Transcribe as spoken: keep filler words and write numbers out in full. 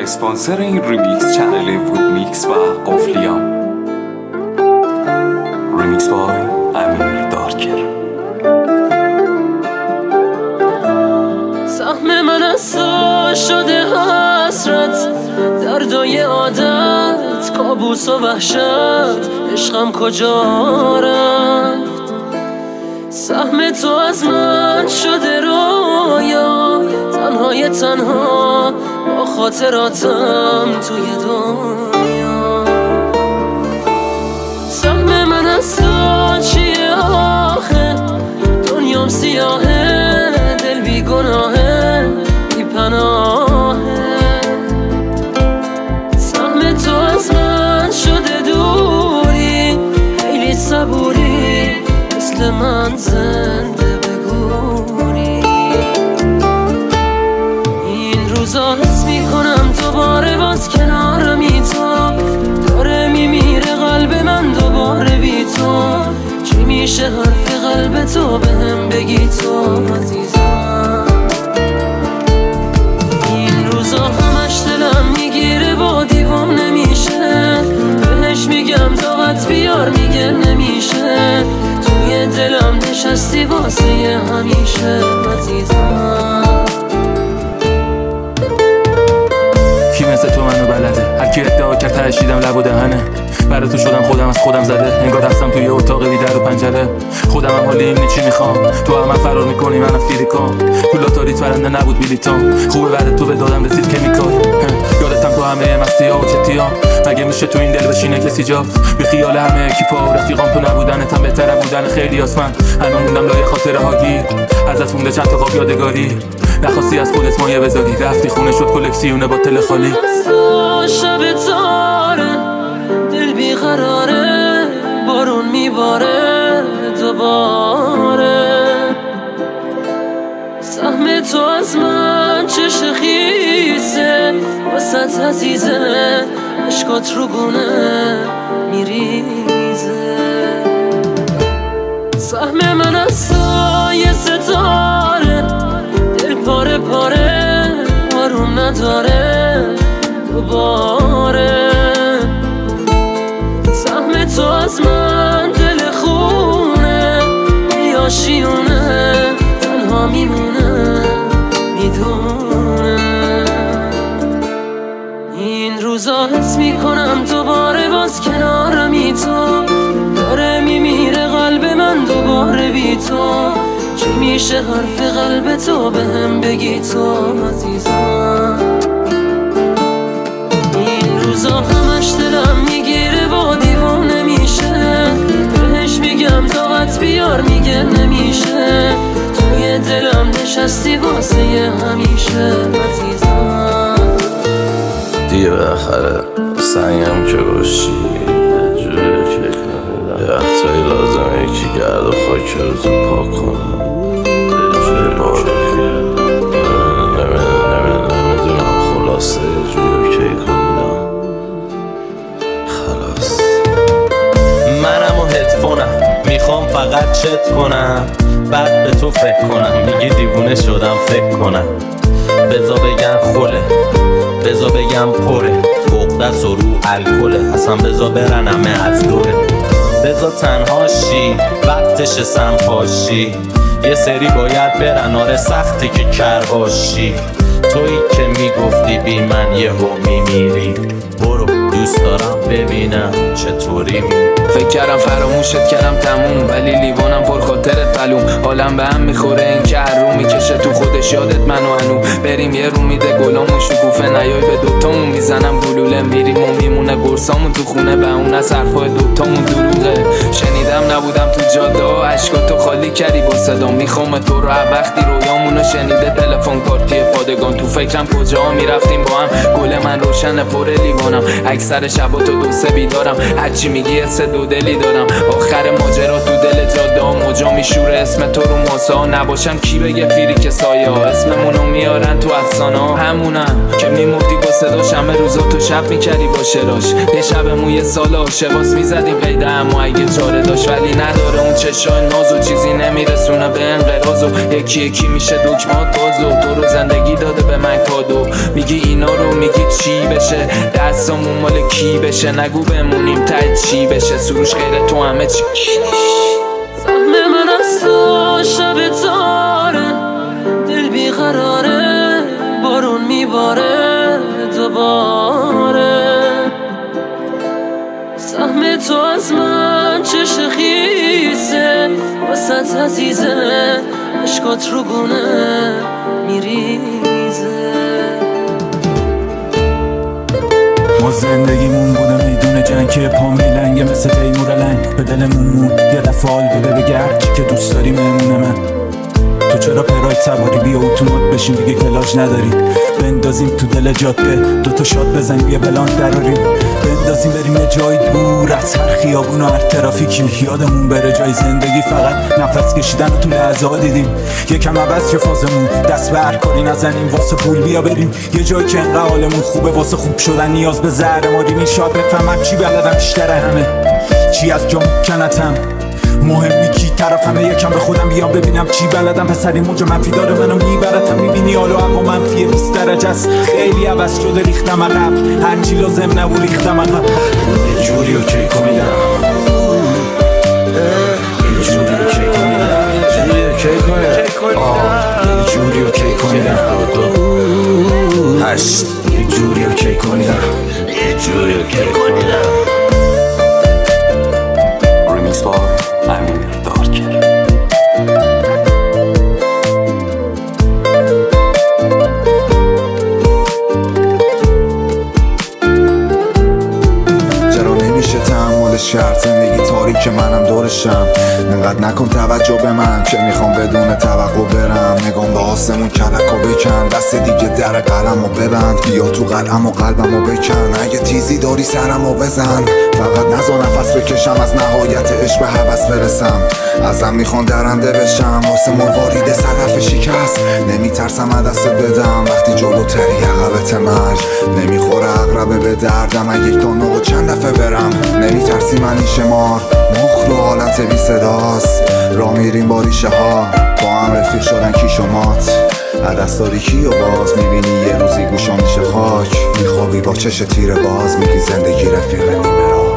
اسپانسر این ریمیکس چنل وود میکس و قفلیام. ریمیکس بای امیر دارکر. سهم من از تو شده حسرت، دردای عادت، کابوس و وحشت، عشقم کجا رفت؟ سهم تو از من شده رویا، تنهای تنها با خاطراتم توی دنیا. سهم من از تو چیه آخه؟ دنیام سیاهه، دل بی گناهه، بی پناهه. سهم تو از من شده دوری، خیلی صبوری، مثل من زنده بگوری. این روزا حس میکنم دوباره باز کنارمی تو، داره میمیره قلب من دوباره بی تو. چی میشه حرف قلب تو بهم بگی تو عزیزم؟ این روزا همش دلم میگیره و دیوام نمیشه، بهش میگم طاقت بیار میگه نمیشه. توی دلم نشستی واسه همیشه عزیزم. کی مثل تو منو بلده؟ هر کی ادعا کرد تهشیدم لب و دهنه. برای تو شدم خودم از خودم زده، انگار رفتم توی اتاق بی در و پنجره. خودم هم حالی اینی چی میخوام، تو هم من فرار میکنی منم فیلیکام. تو لاتاریت برنده نبود بیلیتام، خوبه بعد تو به دادم رسید کمیکال. یادتم تو همه مستی ها و چتی ها، مگه میشه تو این دل بشینه کسی جا؟ بی خیال همه اکیپا و رفیقام تو نبودنتم بهتره بودن خیلی آسمن. هنوز موندم لای خاطره ها گیر، ازت مونده چند تا قاب یادگاری. نخواستی از خودت مایه بذاری، رفتی خونه شد کلکسیونه با تل خالی. شب تاره، دل بیقراره، بارون میباره دوباره. سهم تو از من چش خیسه، واسط عزیزه، عشقات رو گونه میریزه. سهم من از سایه ستاره، دل پاره پاره، آروم نداره دوباره. سهم تو از من دل خونه، یا شیونه، تنها میمونه میدونه. این روزا حس میکنم دوباره باز کنارمی تو، داره میمیره قلب من دوباره بی تو. چی میشه حرف قلب تو بهم بگی تو عزیزم؟ این روزا همش دلم میگیره و دیوام نمیشه، بهش میگم طاقت بیار میگه نمیشه. توی دلم نشستی واسه همیشه عزیزم. دیگه بالاخره سنگم که باشی جوری که کنم، یه وقتایی لازمه یکی گرد و خاک رو تو پاک کنم. یه جوری بارو نمیدونم خلاصه یه جوری که کنم خلاص. منم و هدفونم میخوام فقط چت کنم، بعد به تو فکر کنم. میگی دیوونه شدم فکر کنم، بزا بگم خوله، بزا بگم پره، بغدست و رو الکله، اصلا بزا برنمه از دوره. بزا تنها شی وقتش سنپاشی، یه سری باید برن آره سختی که کر باشی. تویی که میگفتی بی من یهو میمیری، برو دوست دارم ببینم چطوری می. فکر کردم فراموشت کردم تموم، ولی لیوانم پر خاطرت بلوم. حالم به هم میخوره این که هر رو میکشه تو خودش یادت منو هنو. بریم یه رو میده گلامون شکوفه، نیای به دوتامون میزنم گلوله. میریم و میمونه برسامون تو خونه، به اون از حرفای دوتامون دروغه. شنیدم نبودم تو جاده و عشقاتو خالی کردی با صدا. میخوام تو رو وقتی رویامونو شنیده تلفن پارتی پادگان. تو فکرم کجا میرفتیم با هم، گل من روشن پر لیوانم. اکثر شبا تو دو سه بیدارم، هرچی میگی حس دو دلی دارم. آخر ماجرا تو دل جاده ها موجا میشوره اسم تو رو موسا. نباشم کی بگه فیری که سایه ها اسممونو میارن تو افسانه ها. همونم که میمردی با صداش، همه روزا تو شب میکردی با شراش. یه شب موی سال عاشقاس میزدیم قیده، اما اگه چاره داشت ولی نداره اون چشای ناز و چیزی نمیرسونه به انقراض و یکی یکی میشه دکمات بازو. تو رو زندگی داده به من کادو، میگی اینا رو میگی چی بشه، دستامون مال کی بشه، نگو بمونیم تا چی بشه، سروش غیر تو همه چی. سهم من از تو شب تاره، دل بیقراره، بارون میباره دوباره. سهم تو از من چش خیسه، وسط عزیزه، عشقات رو گونه میریزه. ما زندگیمون بوده میدون جنگ که پا میلنگه مثل تیمور لنگ. به دلمون مون یه دفعه حال بده بگه هرچی که دوست داری مهمونه من. تو چرا پراید سواری بیا اتومات بشین دیگه کلاج نداری. بندازیم تو دل جاده دوتا شات بزنیم یه بلان دراریم. بندازیم بریم یه جای دور از هر خیابون و هر ترافیکی. یادمون بره جای زندگی فقط نفس کشیدن و تو لحظه ها دیدیم. یکم عوض شه فازمون، دست به هر کاری نزنیم واسه پول بیا بریم یه جایی که انقدر حالمون خوبه. واسه خوب شدن نیاز به زهر ماری این شاد بفهمم چی بلدم بیشتر همه چی از جا میکنتم. مهمی کی طرفمه، یکم به خودم بیام ببینم چی بلدم. پسری موج منفی داره منو میبرتم، میبینی حالا هوا منفی بیست درجه است. خیلی عوض شده ریختم عقب، هرچی لازم نبود ریختم عقب. یه جوری اوکی کنیدم، یه جوری اوکی کنیدم، یه جوری اوکی کنیدم، هشت یه جوری اوکی کنیدم، یه جوری اوکی کنیدم. ریمیکس بای امیر دارکر. چرا نمیشه تحملش کرد زندگی تاریک منم دورشم. انقدر نکن توجه به من که میخوام بدون توقع برم. نگام به آسمون کلک و بکن، دست دیگه در قلم و ببند. بیا تو قلم و قلبم و بکن، اگه تیزی داری سرم و بزن. فقط نزا نفس بکشم از نهایت عشق به هوس برسم. ازم میخوان درنده بشم واسه مروارید صدف شکست. نمیترسم عدسه بدم وقتی جلوتری عقبت مرگ. نمیخوره عقربه به دردم اگه یک تا نوع چند دفعه برم. نمیترسی منی شمار مخ رو حالت بی صداست. را میریم با ریشه ها با هم رفیق شدن کی شمات. عدس داری کی و باز میبینی یه روزی گوشا میشه خاک. میخوابی با چش تیر باز میگی زندگی رفیق نیمه.